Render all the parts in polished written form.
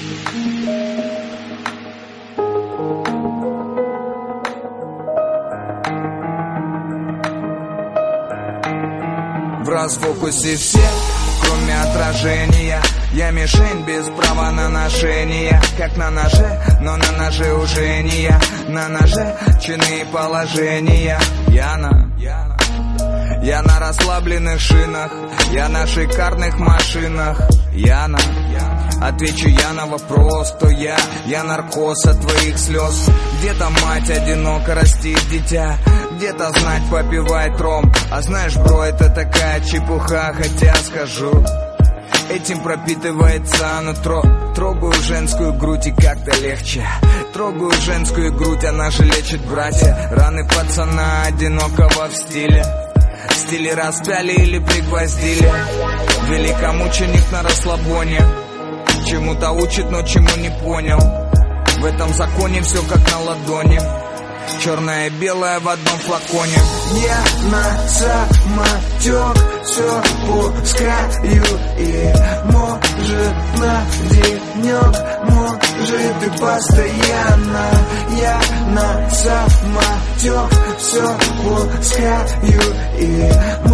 В расфокусе все, кроме отражения. Я мишень без права на ношение. Как на ноже, но на ноже уже не я. На ноже чины и положения. Я на расслабленных шинах, я на шикарных машинах. Отвечу я на вопрос, то я наркоз от твоих слез. Где-то мать одиноко растит дитя, где-то знать попивает ром. А знаешь, бро, это такая чепуха, хотя скажу, этим пропитывается нутро. Трогаю женскую грудь и как-то легче. Трогаю женскую грудь, она же лечит, братья. Раны пацана одинокого в стиле. В стиле распяли или пригвоздили. Великомученик на расслабоне. Чему-то учит, но чему не понял. В этом законе все как на ладони. Черное и белое в одном флаконе. Я на самотек все пускаю. И может на денек, может и постоянно. Я на самотек все пускаю. И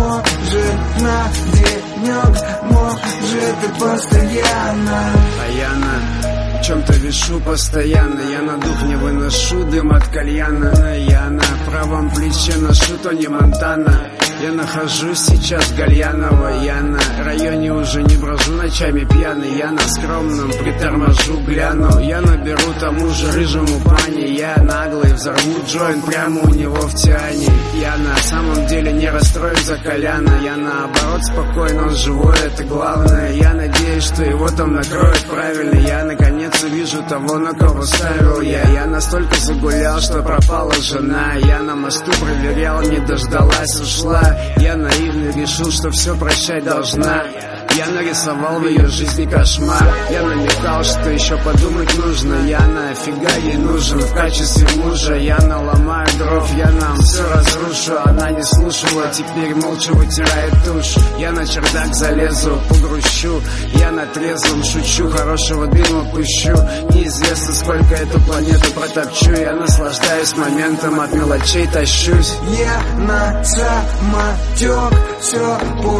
может на денек, может и постоянно. А я на чем-то вешу постоянно. Я на дух не выношу дым от кальяна. Я на правом плече ношу Тони Монтана. Я нахожусь сейчас в Гальяново. Я на районе уже не брожу ночами пьяный. Я на скромном приторможу, гляну. Я наберу тому же рыжему пани. Я наглый, взорву джойнт прямо у него в тиане. Я на самом деле не расстроен за Коляна. Я наоборот спокойно, он живой, это главное. Я надеюсь, что его там накроют правильно. Я наконец увижу того, на кого ставил я. Я настолько загулял, что пропала жена. Я на мосту проверял, не дождалась, ушла. Я наивно решил, что все прощать должна. Я нарисовал в ее жизни кошмар. Я намекал, что еще подумать нужно. Я нафига ей нужен в качестве мужа. Я наломаю дров, я нам все разрушу. Она не слушала, теперь молча вытирает тушь. Я на чердак залезу, погрущу. Я на трезвом шучу, хорошего дыма пущу. Неизвестно, сколько эту планету протопчу. Я наслаждаюсь моментом, от мелочей тащусь. Я на самотек все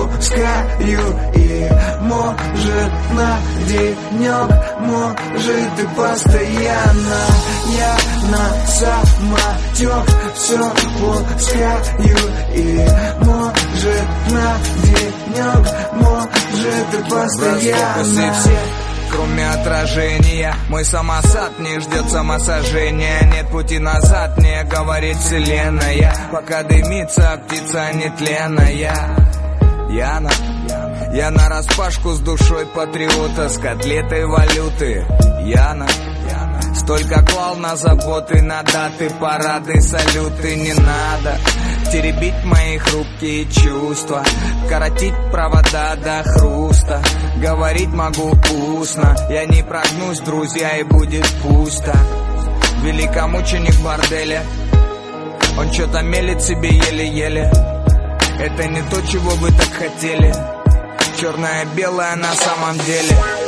пускаю. И может на денек, может и постоянно. Я на самотек все пускаю. И может на денек, может и постоянно. Кроме отражения, мой самосад не ждет самосожжения. Нет пути назад, мне говорит вселенная. Пока дымится птица нетленная. Я на распашку с душой патриота, с котлетой валюты. Столько клал на заботы, на даты, парады, салюты. Не надо теребить мои хрупкие чувства, коротить провода до хруста. Говорить могу устно, я не прогнусь, друзья, и будет пусто. Великомученик в борделе, он что-то мелет себе еле-еле. Это не то, чего вы так хотели. Черное-белое на самом деле.